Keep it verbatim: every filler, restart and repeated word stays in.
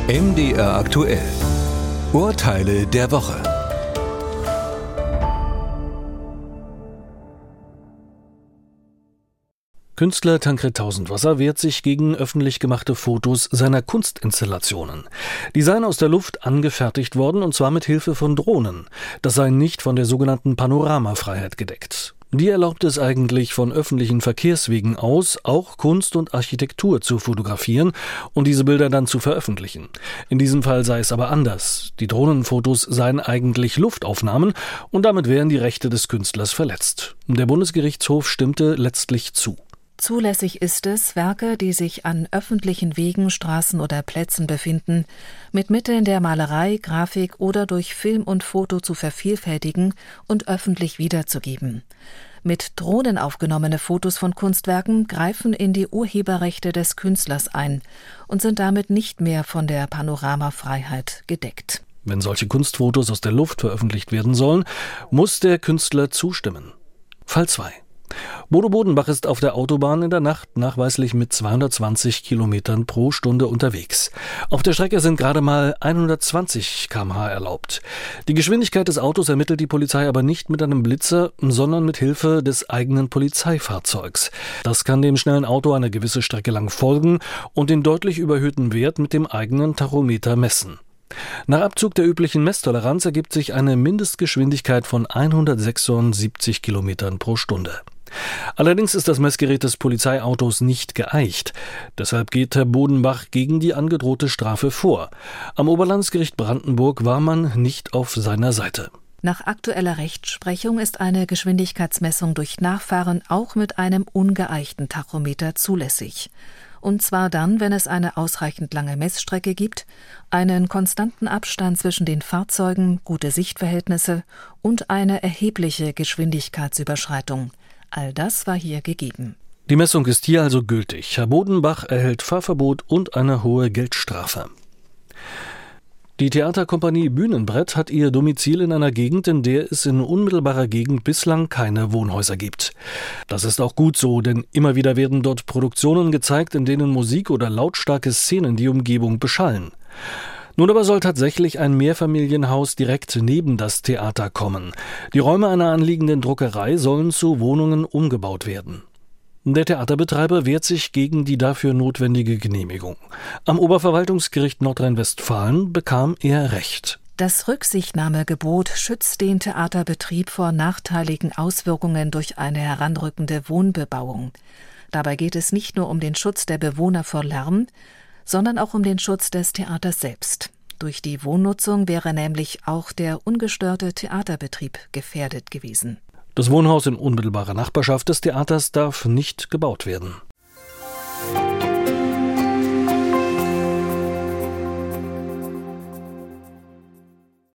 M D R aktuell. Urteile der Woche. Künstler Tancred Tausendwasser wehrt sich gegen öffentlich gemachte Fotos seiner Kunstinstallationen. Die seien aus der Luft angefertigt worden, und zwar mit Hilfe von Drohnen. Das sei nicht von der sogenannten Panoramafreiheit gedeckt. Die erlaubt es eigentlich, von öffentlichen Verkehrswegen aus auch Kunst und Architektur zu fotografieren und diese Bilder dann zu veröffentlichen. In diesem Fall sei es aber anders. Die Drohnenfotos seien eigentlich Luftaufnahmen und damit wären die Rechte des Künstlers verletzt. Der Bundesgerichtshof stimmte letztlich zu. Zulässig ist es, Werke, die sich an öffentlichen Wegen, Straßen oder Plätzen befinden, mit Mitteln der Malerei, Grafik oder durch Film und Foto zu vervielfältigen und öffentlich wiederzugeben. Mit Drohnen aufgenommene Fotos von Kunstwerken greifen in die Urheberrechte des Künstlers ein und sind damit nicht mehr von der Panoramafreiheit gedeckt. Wenn solche Kunstfotos aus der Luft veröffentlicht werden sollen, muss der Künstler zustimmen. Fall zwei. Bodo Bodenbach ist auf der Autobahn in der Nacht nachweislich mit zweihundertzwanzig Kilometern pro Stunde unterwegs. Auf der Strecke sind gerade mal hundertzwanzig Kilometer pro Stunde erlaubt. Die Geschwindigkeit des Autos ermittelt die Polizei aber nicht mit einem Blitzer, sondern mit Hilfe des eigenen Polizeifahrzeugs. Das kann dem schnellen Auto eine gewisse Strecke lang folgen und den deutlich überhöhten Wert mit dem eigenen Tachometer messen. Nach Abzug der üblichen Messtoleranz ergibt sich eine Mindestgeschwindigkeit von hundertsechsundsiebzig Kilometern pro Stunde. Allerdings ist das Messgerät des Polizeiautos nicht geeicht. Deshalb geht Herr Bodenbach gegen die angedrohte Strafe vor. Am Oberlandesgericht Brandenburg war man nicht auf seiner Seite. Nach aktueller Rechtsprechung ist eine Geschwindigkeitsmessung durch Nachfahren auch mit einem ungeeichten Tachometer zulässig. Und zwar dann, wenn es eine ausreichend lange Messstrecke gibt, einen konstanten Abstand zwischen den Fahrzeugen, gute Sichtverhältnisse und eine erhebliche Geschwindigkeitsüberschreitung. All das war hier gegeben. Die Messung ist hier also gültig. Herr Bodenbach erhält Fahrverbot und eine hohe Geldstrafe. Die Theaterkompanie Bühnenbrett hat ihr Domizil in einer Gegend, in der es in unmittelbarer Gegend bislang keine Wohnhäuser gibt. Das ist auch gut so, denn immer wieder werden dort Produktionen gezeigt, in denen Musik oder lautstarke Szenen die Umgebung beschallen. Nun aber soll tatsächlich ein Mehrfamilienhaus direkt neben das Theater kommen. Die Räume einer anliegenden Druckerei sollen zu Wohnungen umgebaut werden. Der Theaterbetreiber wehrt sich gegen die dafür notwendige Genehmigung. Am Oberverwaltungsgericht Nordrhein-Westfalen bekam er Recht. Das Rücksichtnahmegebot schützt den Theaterbetrieb vor nachteiligen Auswirkungen durch eine heranrückende Wohnbebauung. Dabei geht es nicht nur um den Schutz der Bewohner vor Lärm, sondern auch um den Schutz des Theaters selbst. Durch die Wohnnutzung wäre nämlich auch der ungestörte Theaterbetrieb gefährdet gewesen. Das Wohnhaus in unmittelbarer Nachbarschaft des Theaters darf nicht gebaut werden.